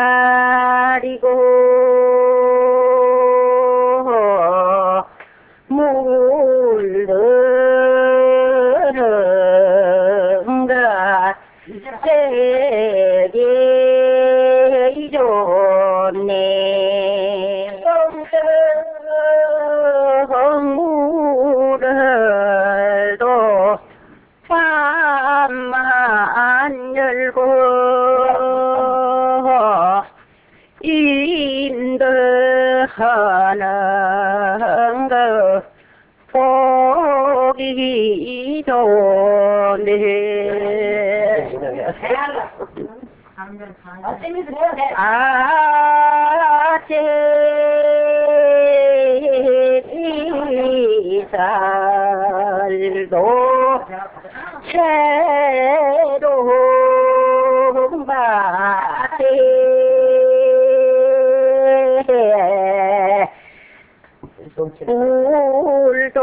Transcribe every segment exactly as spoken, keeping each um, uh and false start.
가리고 물들은가 세계 좋네. 물을도 밤만 열고 인도하는 거 보기 좋네. 아제이살도 새로운 밭에 울도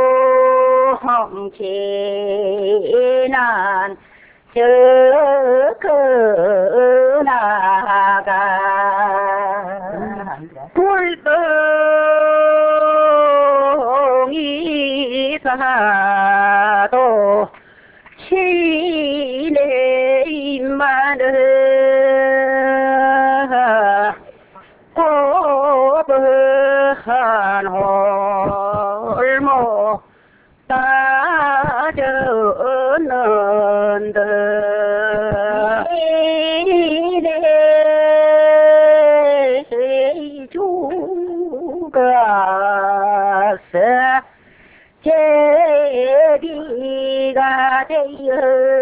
험지난 저 그나가 불덩이 사도 신의 입만은 꼬부한 홀모 따졌는데 이래 죽었어 제비가 되어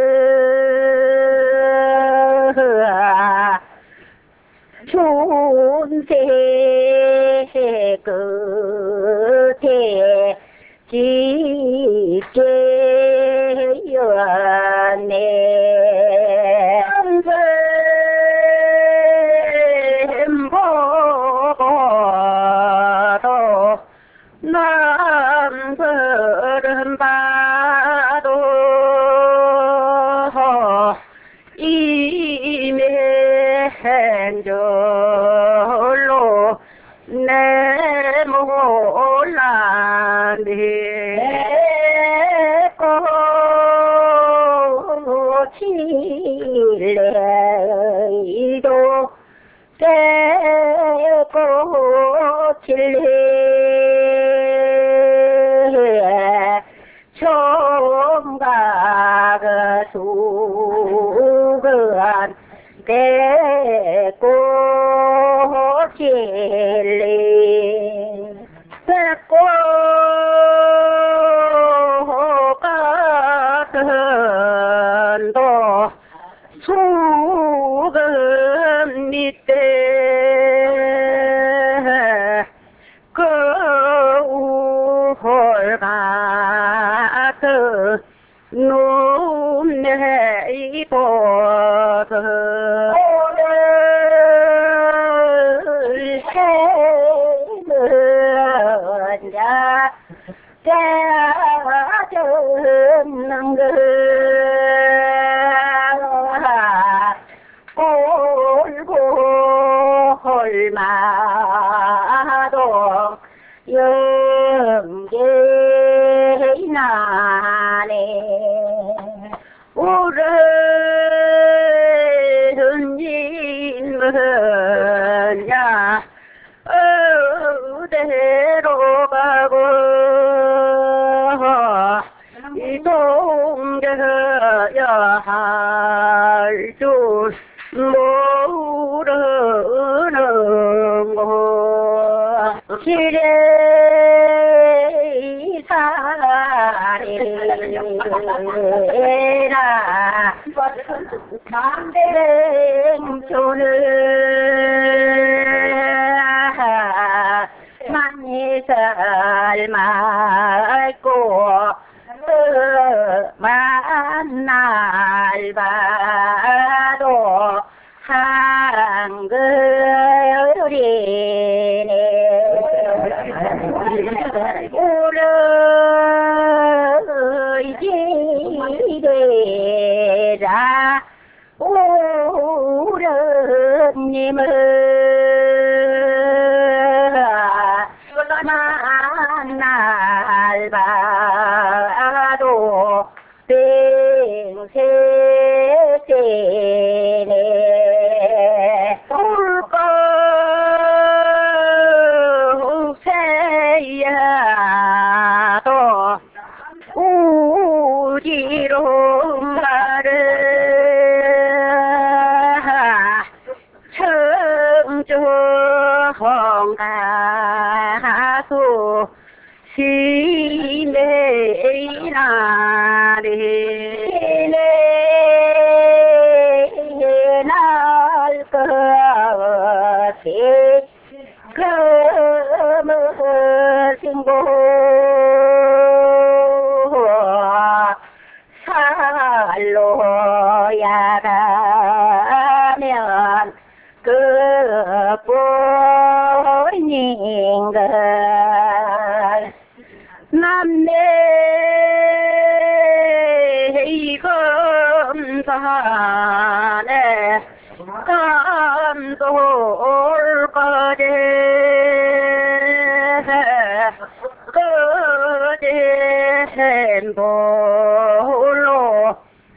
춘새 끝에 짙게 연네 보고도 남들은 봐도 이면 절로 내 몰랐네. 꽃일래도 깨꽃일래 총각 수건 깨꽃일래 배꽃 같은 도 수금 밑에 그 우홀 같은 눈에 입어서 오늘 해는 자 깨졌는 거 울고 홀마도 영계 나네. 울은 님은 야 어디로 가고 이 동겨야 할 줄 모르는 거 길에 살이라 강대랭촌을 많이 삶았고 만날 봐도 한글이네. 우리 집에라 우르님 만날 봐도 뱅세세네 울거새야도 우지로 말을 청정가수 시내나리 시내날 것이 금을 신고 살로야 가면 그뿐인걸 남내 이금산에 감돌 거제 거제 볼로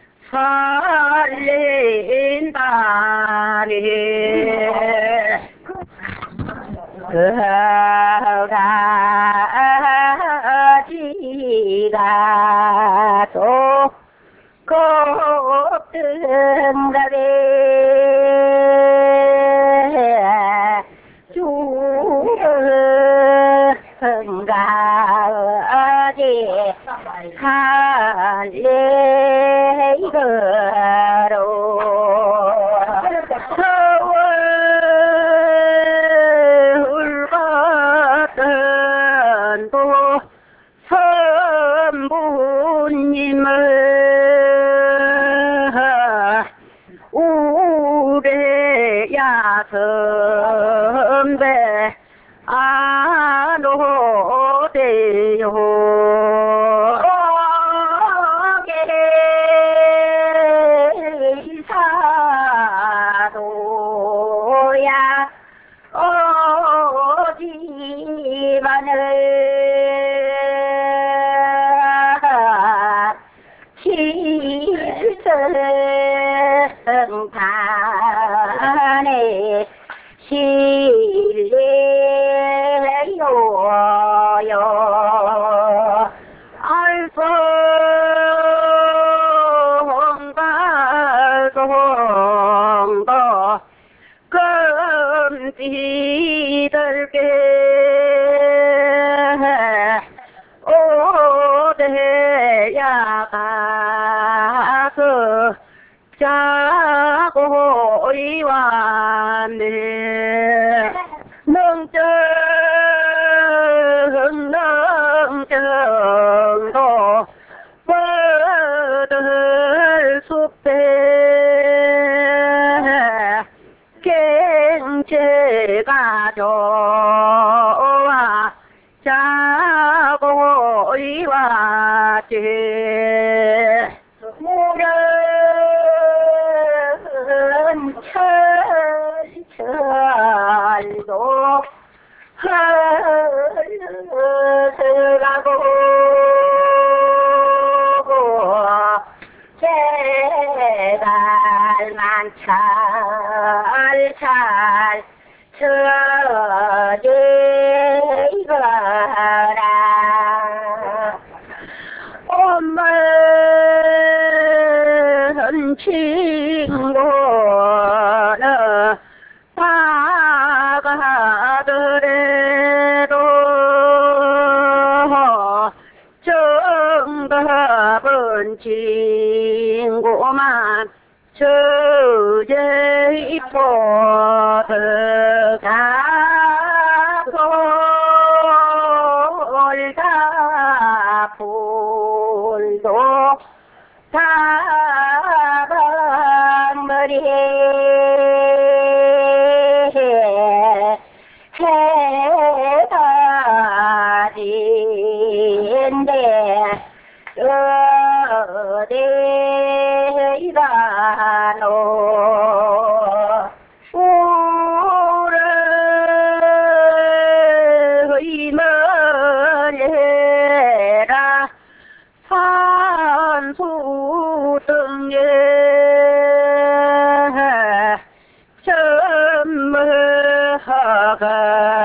살린다니 그가지가 또 곱등가게 주흥가지 할래이거로 서울 도 선부님을 우레야 선배 안 오대요 사도야 오지만을 칠성판에 실례요요 알성갈성도 금지들게 오대야 가서 자고 이왔네 능정 능정도 뻗을 숲에 갱체가 좋아 자고 이왔지 물은 철철도 흘러가고 제갈만 찰찰 쳐지거라 엄마는 친구는 다가더래도 정답은 친구만 저제 포드가 불도 사방머리에 해다진데 어디가 노 예 선물하가